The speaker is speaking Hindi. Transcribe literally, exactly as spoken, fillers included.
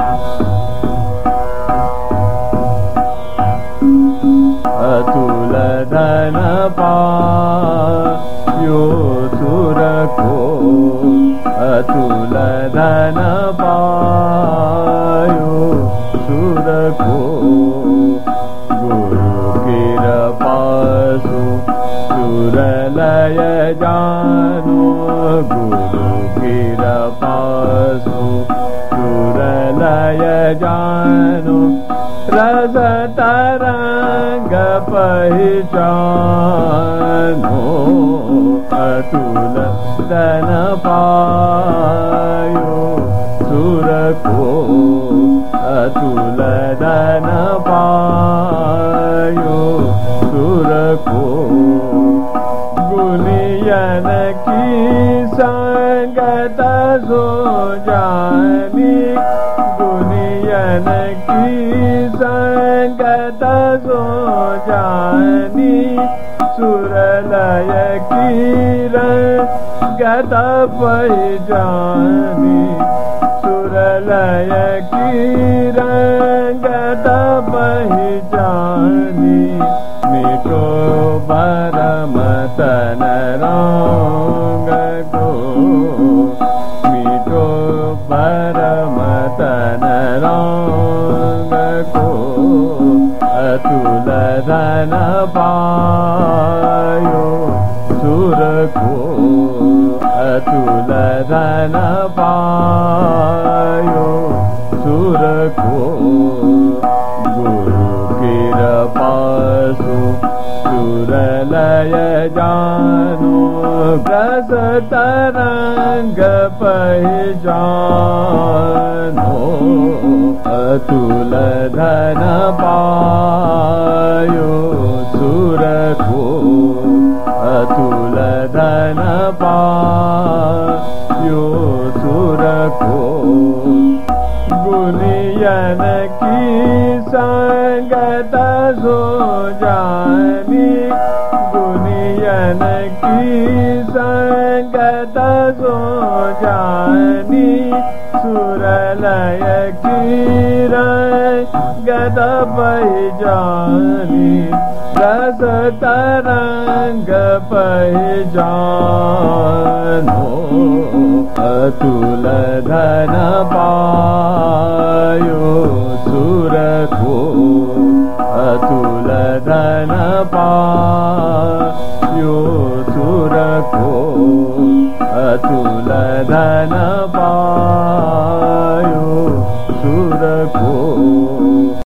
अतुल धन पायो सुर को, अतुल धन पायो सुर को। गुरु कृपा सु सुर लय जानो, गुरु कृपा सु सुर लय जानो। रस तरंग पहचानो, अतुल धन पायो सुर को, अतुल धन पायो सुर को। गुनियन की संगत सो जानी, गुनियन की संगत सो जानी। सुरलय किरण गत पहचानी, सुरलय किरण गत पहचानी। मिटो भरम तन रंग को, मिटो भरम तन रंग को। अतुल धन पायो सुर को, अतुल धन पायो सुर को। गुरु कृपा सु सुर लय जानो, रस तरंग पहचानो। अतुल धन पायो सुर को, अतुल धन पायो सुर को। गुनियन की संगत सो जानी, गुनियन की संगत सो जानी। सुरलय किरण गत पहचानी, रस तरंग पहचानो। अतुल धन पायो सुर को, अतुल धन पायो सुर को। अतुल धन पायो सुर को।